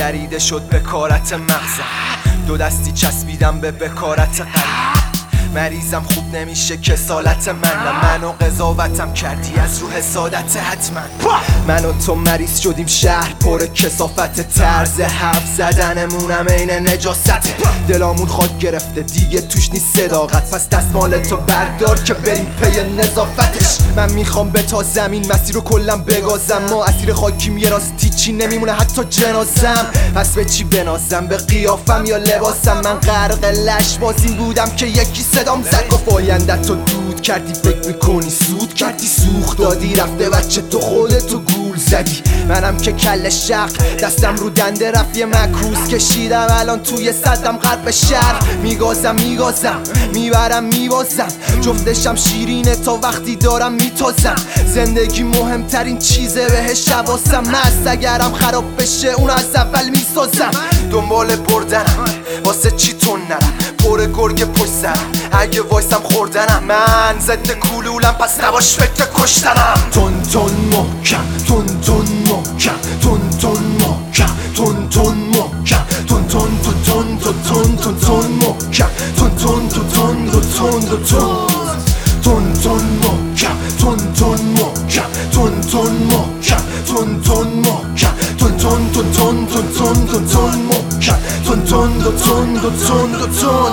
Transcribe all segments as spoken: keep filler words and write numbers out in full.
دریده شد به کارت مغزم، دو دستی چسبیدم به بکارت قلب. مریضم خوب نمیشه کسالت من، منو قضاوتم کردی از رو حسادت حتما. من و تو مریض شدیم شهر پر کثافت، طرز حرف زدنمونم عین نجاسته. دلامون خاک گرفته دیگه توش نیست صداقت، پس دستمال تو بردار که بریم پی نظافتش. من میخوام به تا زمین مسیر رو کلم بگازم، ما اسیر خاکیم یه راستی چی نمیمونه حتی جنازم. پس به چی بنازم، به قیافم یا لباسم؟ من غرق لش بازیم بودم که یکی صدام زد گفت آیندت تو دود کردی، فکر میکنی سود کردی، سوخت دادی رفته بچه تو خودتو گول زدی. منم که کل شق دستم رو دنده رفت، یه مکروز کشیدم الان توی صدم غرب شهر. میگازم میگازم میبرم میبازم، جفتشم شیرینه تا وقتی دارم میتازم. زندگی مهمترین چیزه بهش حواسم هست، اگرم خراب بشه اون از اول میسازم. دنبال بردنم واسه چی تون نرم، پر گرگ پشت سرم اگه وایسم خوردنم. من ضد کلولم پس نباش فکر کشتنم. تون تون محکم تون تون محکم تون تون محکم تون تون محکم تون تون تون تون تون تون تون محکم تون تون تون تون تون تون تون تون محکم تون تون محکم تون تون محکم تون تون محکم تون تون تون تون تون تون تون محکم تون تون تون تون تون.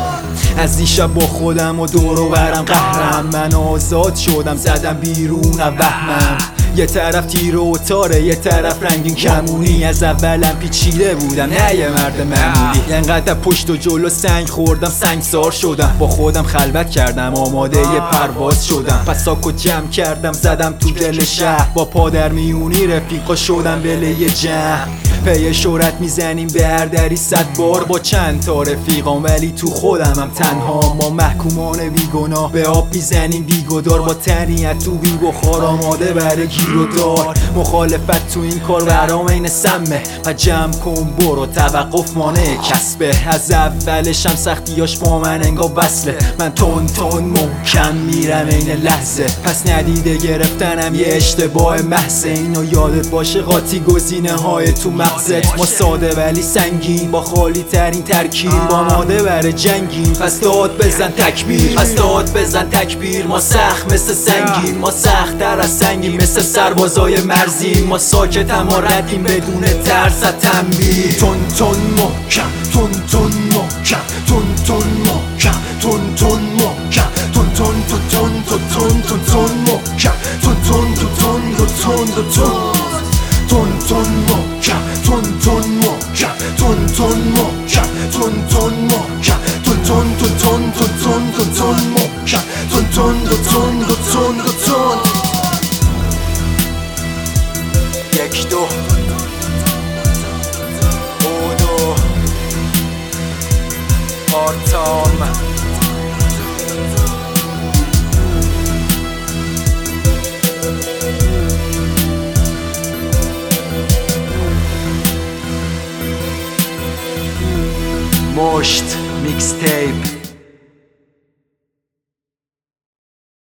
از دیشب با خودم و دور و برم قهرم، من آزاد شدم زدم بیرون وهمم. یه طرف تیر و تاره یه طرف رنگین کمونی، از اولم پیچیده بودم نه یه مرد معمولی. اینقدر پشت و جلو سنگ خوردم سنگسار شدم، با خودم خلوت کردم آماده یه پرواز شدم. پس ساکو جمع کردم زدم تو دل شهر، با پادر میونی رفیقا شدم بله یه جمع. پی شهرت میزنیم به هر دری صد بار با چند تا رفیقام، ولی تو خودمم تنها. ما محکومان بیگناه به آب میزنیم بیگدار، با تنیت تو بی بخار آماده برای گیر و دار. مخالفت تو این کار برام این سمه و جمع کن برو، توقف مانع کسبه. از اولشم سختیاش با من انگار وصله، من تون تون محکم میرم این لحظه. پس ندیده گرفتنم یه اشتباه محض، اینو یادت باشه قاطی گزینه های تو مغزت. ما ساده ولی سنگین با خالی ترین ترکیب، با ماده بر جنگین پس داد بزن تکبیر، پس داد بزن تکبیر. ما سخت مثل سنگین، ما سخت تر از سنگین مثل سربازای مرزیم. ما ساکت اما ردیم بدون ترس و تنبیه. تون تون محکم تون تون محکم تون تون محکم تون تون محکم تون تون تون تون تون تون محکم تون تون تون تون تون تون تون محکم تون تون محکم تون تون محکم تون تون محکم تون تون تون تون تون تون محکم تون تون تون تون تون. یک دو بودو پارتام مشت میکس تیپ.